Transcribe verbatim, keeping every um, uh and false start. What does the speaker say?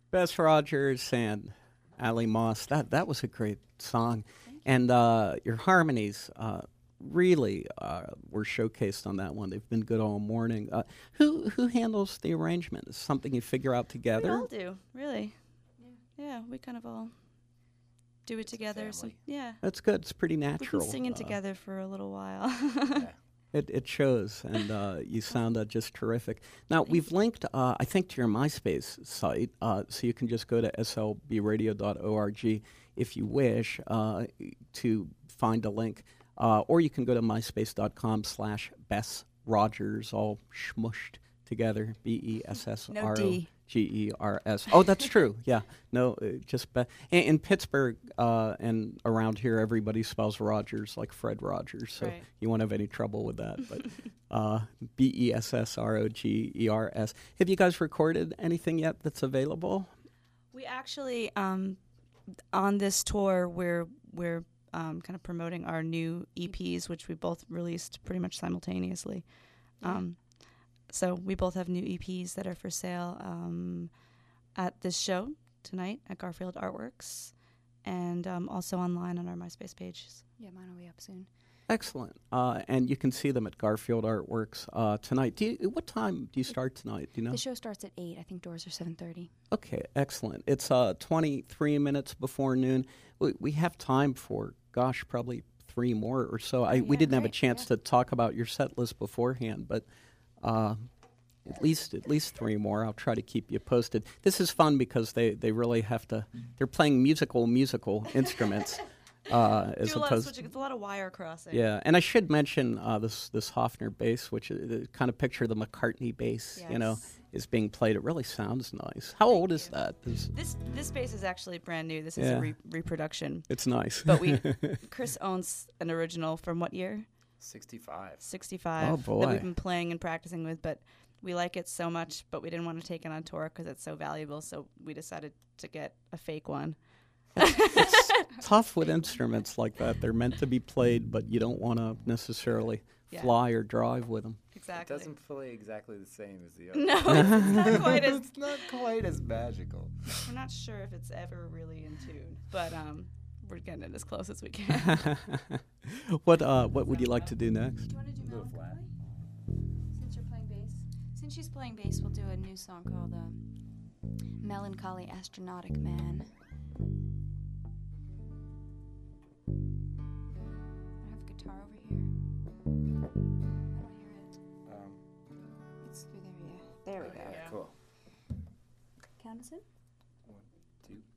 Bess Rogers and Ali Moss. That that was a great song, and uh, your harmonies uh, really uh, were showcased on that one. They've been good all morning. Uh, who who handles the arrangement? Is it something you figure out We together? all do, really. Yeah, yeah we kind of all do it It's a together. So, family. yeah, That's good. It's pretty we've natural. been singing Uh, together for a little while. Yeah. It, it shows, and uh, you sound uh, just terrific. Now, Thank we've linked, uh, I think, to your MySpace site, uh, so you can just go to s l b radio dot org if you wish uh, to find a link, uh, or you can go to myspace.com slash Bess Rogers, all smushed together, B E S S No R O D. G E R S. Oh, that's true. Yeah. No, uh, just Be- in, in Pittsburgh uh, and around here, everybody spells Rogers like Fred Rogers, so Right. you won't have any trouble with that. But uh, B E S S R O G E R S. Have you guys recorded anything yet that's available? We actually, um, on this tour, we're we're um, kind of promoting our new E Ps, which we both released pretty much simultaneously. Um, so we both have new E Ps that are for sale um, at this show tonight at Garfield Artworks, and um, also online on our MySpace pages. Yeah, mine will be up soon. Excellent. Uh, and you can see them at Garfield Artworks uh, tonight. Do you, what time do you start tonight? Do you know? The show starts at eight. I think doors are seven thirty. Okay, excellent. It's uh, twenty-three minutes before noon. We, we have time for, gosh, probably three more or so. I, we yeah, didn't have a great, chance yeah. to talk about your set list beforehand, but uh, at least at least three more. I'll try to keep you posted. This is fun because they, they really have to. They're playing musical musical instruments. Uh, as Do a lot of opposed, switching. It's a lot of wire crossing. yeah, and I should mention uh, this this Hofner bass, which is, uh, kind of picture the McCartney bass, you know, Yes. is being played. It really sounds nice. How old is you. that? Is- This this bass is actually brand new. This is Yeah. a re- reproduction. it's nice. But we, Chris owns an original from what year? sixty-five. sixty-five. Oh, That boy. we've been playing and practicing with, but we like it so much, but we didn't want to take it on tour because it's so valuable. So we decided to get a fake one. Tough with instruments like that. They're meant to be played, but you don't want to necessarily Yeah. fly or drive with them. It Exactly. doesn't play exactly the same as the other. No, it's not quite as. It's not quite as magical. We're not sure if it's ever really in tune, but um, we're getting it as close as we can. what uh, what would you like to do next? Do you want to do Little flat. Melancholy? Since you're playing bass. Since she's playing bass, we'll do a new song called um, Melancholy Astronautic Man. I have a guitar over here. I don't hear it. Um, It's through there, yeah. There we go. yeah, Yeah. cool. Count us in? One, two.